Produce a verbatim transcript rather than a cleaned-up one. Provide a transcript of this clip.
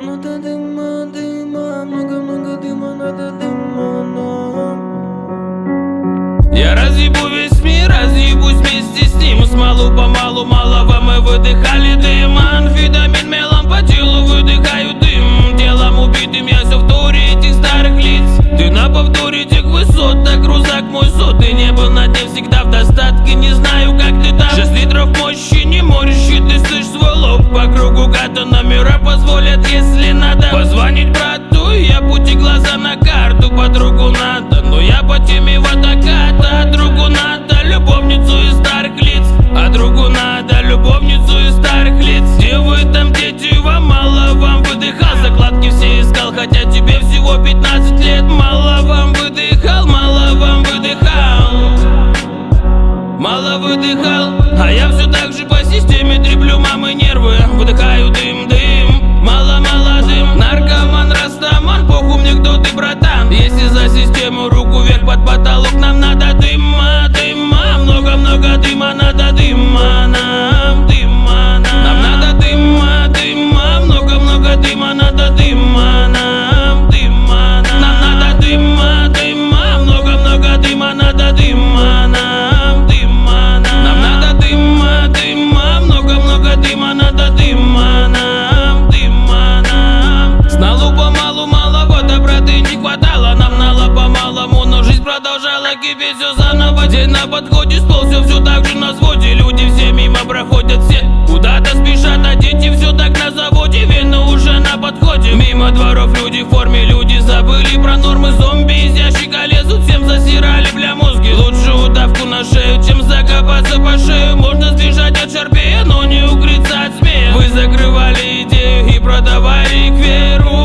Надо дыма, дыма, много-много дыма, надо дыма нам. Я разъебу весь мир, разъебусь вместе с ним. Смалу-помалу, малого мы выдыхали дым. Амфетамин мелом по телу выдыхаю дым. Телом убитым я все в туре этих старых лиц. Ты на повторе тех высот, так рузак мой сот. Ты не был на дне всегда в достатке, не знаю как ты там. Шесть литров мощи, не морщи, ты слышь свой лоб. По кругу гата номера позволят, если надо позвонить брату, я пути глаза на карту. Подругу надо, но я по теме водоката. А другу надо любовницу из старых лиц. А другу надо любовницу из старых лиц. Где вы там, дети, вам мало, вам выдыхал. Закладки все искал, хотя тебе всего пятнадцать лет. Мало вам выдыхал, мало вам выдыхал. Мало выдыхал, а я все так же по системе треплю мамы нервы. Выдыхаю дым, дым, мало-мало дым. Наркоман, растаман, похуй мне кто ты, братан. Если за систему руку вверх под потолок, нам надо дыма, дыма. Много-много дыма, надо дыма нам, дыма нам. Нам надо дыма, дыма, много-много дыма, надо дыма нам, дыма нам. Нам надо дыма, дыма, много-много дыма, надо дыма нам, дыма нам. Нам надо дыма, дыма, много-много дыма, надо дыма нам, дыма нам. Сналу помалу, малого доброты не хватало. Нам нало по-малому, но жизнь продолжала кипеть все заново. День на подходе, стол все, все так же на своде. Люди все мимо проходят, все куда-то спешат, а дети все так на заводе. Вены уже на подходе. Мимо дворов люди в форме, люди забыли про нормы. Зомби из ящика лезут, всем засирали бля мозги. Лучше удавку на шею, чем закопаться по шею. Можно сбежать от шарпея, но не укрыться от змея. Вы закрывали идею и продавали их веру.